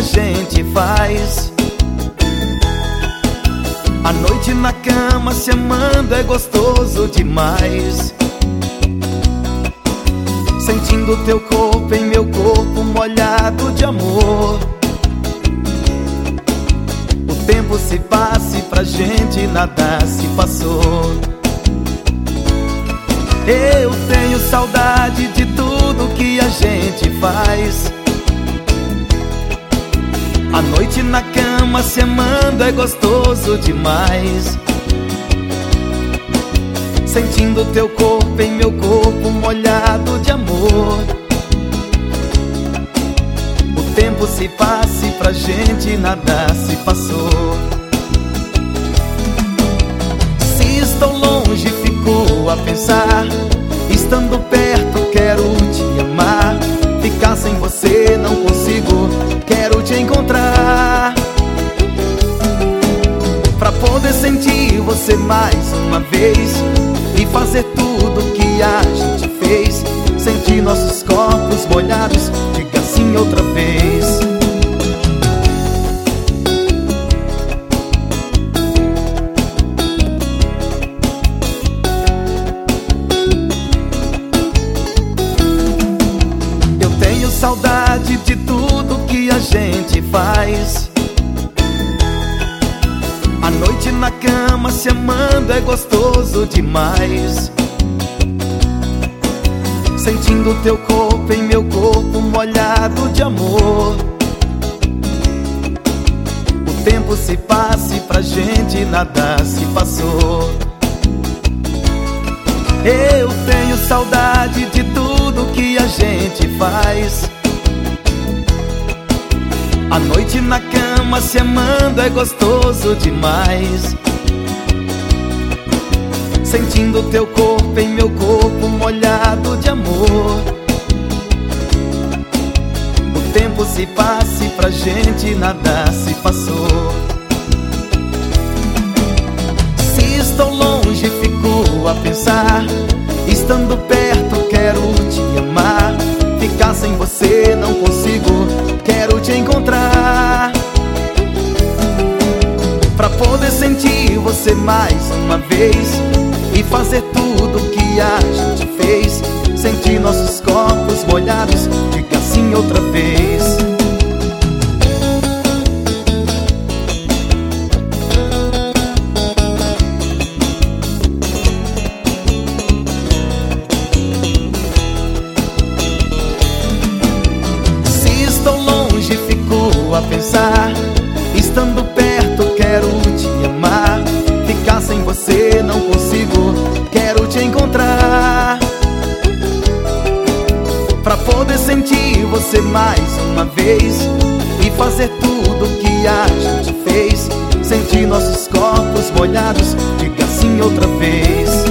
a gente faz. A noite na cama se amando é gostoso demais. Sentindo teu corpo em meu corpo molhado de amor. O tempo se passa e pra gente nada se passou. Eu tenho saudade de tudo que a gente faz. A noite na cama se amando é gostoso demais. Sentindo teu corpo em meu corpo molhado de amor. O tempo se passa e pra gente nada se passou. Se estou longe fico a pensar, estando perto quero te amar. Ficar sem você não consigo, quero te encontrar, pra poder sentir você mais uma vez e fazer tudo que a gente fez. Sentir nossos corpos molhados, diga sim outra vez. Eu tenho saudade de tudo que a gente faz. A noite na cama se amando é gostoso demais. Sentindo teu corpo em meu corpo molhado de amor. O tempo se passa e pra gente nada se passou. Eu tenho saudade de tudo que a gente faz. A noite na cama se amando é gostoso demais. Sentindo teu corpo em meu corpo molhado de amor. O tempo se passa e pra gente nada se passou. Se estou longe fico a pensar, estando perto quero te amar. Ficar sem você não consigo, quero te encontrar, pra poder sentir você mais uma vez e fazer tudo que a gente fez. Sentir nossos corpos molhados, diga sim outra vez. Se estou longe fico a pensar, estando perto quero te amar. Ficar sem você não consigo, quero te encontrar, pra poder sentir você mais uma vez e fazer tudo que a gente fez. Sentir nossos corpos molhados, diga sim outra vez.